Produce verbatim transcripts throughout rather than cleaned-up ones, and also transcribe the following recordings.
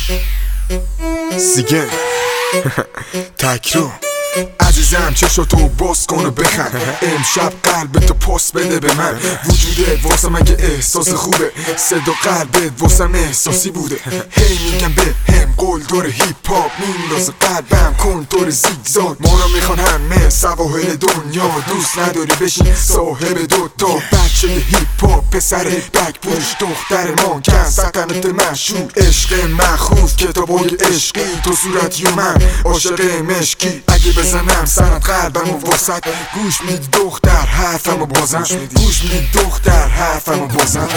سیگن تکرو عزیزم چشاتو باز کن و بخند. امشب قلب تو پاس بده به من. وجودت واسه مگه احساس خوبه، صدا قلبت واسم احساسی بوده. هی میگم به هم قول داره هیپ هاپ میندازه قلبم کنتور زیگزاگ. ما رو میخوان همه سواحل دنیا، دوست نداری بشین صاحب دوتا. بچه هیپ هاپ پسر بک پوش دختر مانکن سکنت مشهور. عشق مخوف کتابای عشقی تو صورتی و من عاشق مشکی. اگه بزنم سرت قلبم و واسط گوش میدی دختر حرفم و بازم گوش میدی دختر حرفم و بازم.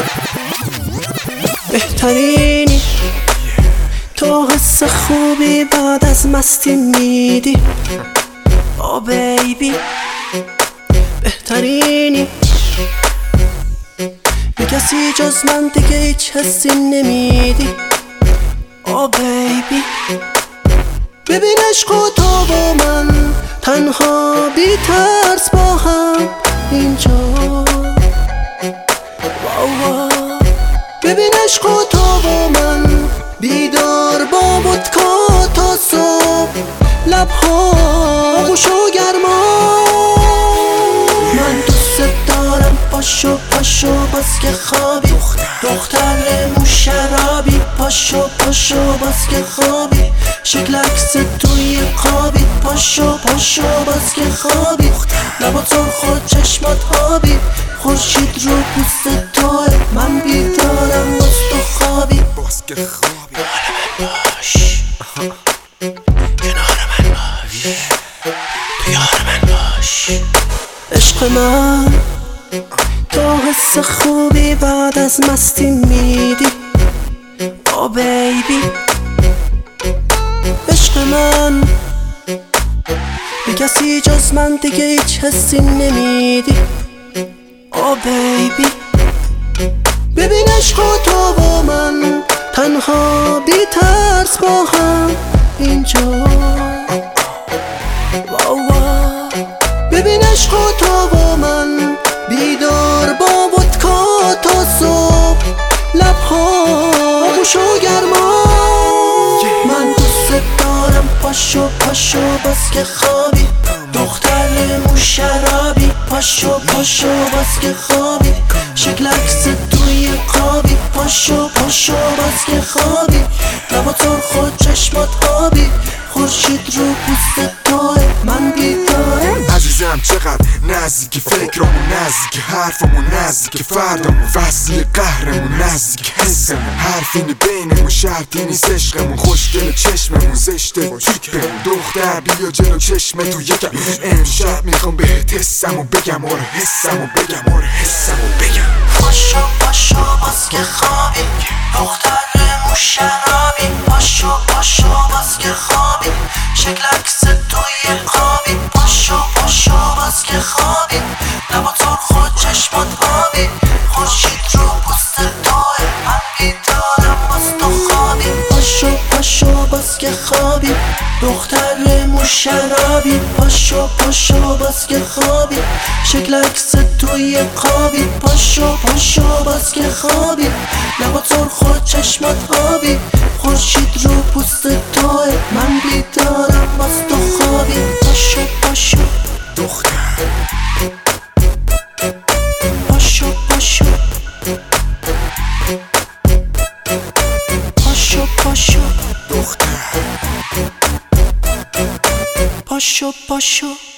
بهترینی تو حس خوبی بعد از مستی میدی او بیبی. بهترینی به کسی جز من دیگه هیچ حسی نمیدی او بیبی. ببین عشق و تو و من تنها بی ترس با هم اینجا. ببین عشق و تو و من بیدار با ودکا تا صبح، لبها خوش و گرما. من دوست دارم پاشو پاشو باز که خوابی دختر مو شرابی. پاشو پاشو باز که خوابی شکل عکس توی خوابی. پاشو پاشو باز که خوابی لبا سرخ و چشمات آبی. خورشید رو پوست توه من بیدارم باز تو خوابی. باز که خوابی کنار من باش تو یار من باش. عشق من تو حس خوبی بعد از مستی میدی او بیبی. عشق من به کسی جز من دیگه هیچ حسی نمیدی او بیبی. ببین عشق و تو و من تنها بی ترس با هم اینجا. ببین عشق و تو و من بیدار با ودکا تا صبح، لبها خوش و گرما. من دوست دارم پاشو پاشو باز که خوابی دختر مو شرابی. پاشو پاشو باز که خوابی شکل عکس توی خوابی. پاشو پاشو باز که خوابی لبا سرخ و چشمات آبی. خورشید رو پوست توه من بیدارم. عزیزم چقدر نزدیک فکرامون، نزدیک حرفمون، نزدیک فردامون، وسیع قهرمون، نزدیک حسمون. حرفی بینمون شرطی نیست عشقمون. خوشگل چشممون زشته تیپمون. دختر بیا جلو چشم تو یکم. امشب میخوام بهت حسمو بگم آره حسمو بگم آره حسمو بگم. پاشو پاشو باز که خوابی دختر مو شرابی. پاشو پاشو باز که خوابی شکل عکس توی خوابی. پاشو پاشو باز که خوابی لبا سرخ و چشمات آبی. خورشید رو پوست توه من بیدارم باز تو خوابی. پاشو پاشو باز که خوابی دختر مو شرابی. پاشو پاشو باز که خوابی شکل عکس توی خوابی. پاشو پاشو باز که خوابی لبا سرخ و چشمات آبی. خورشید رو پوست توه من بیدارم باز تو خوابی. پاشو پاشو دختر پاشو پاشو پاشو پاشو دختر پاشو پاشو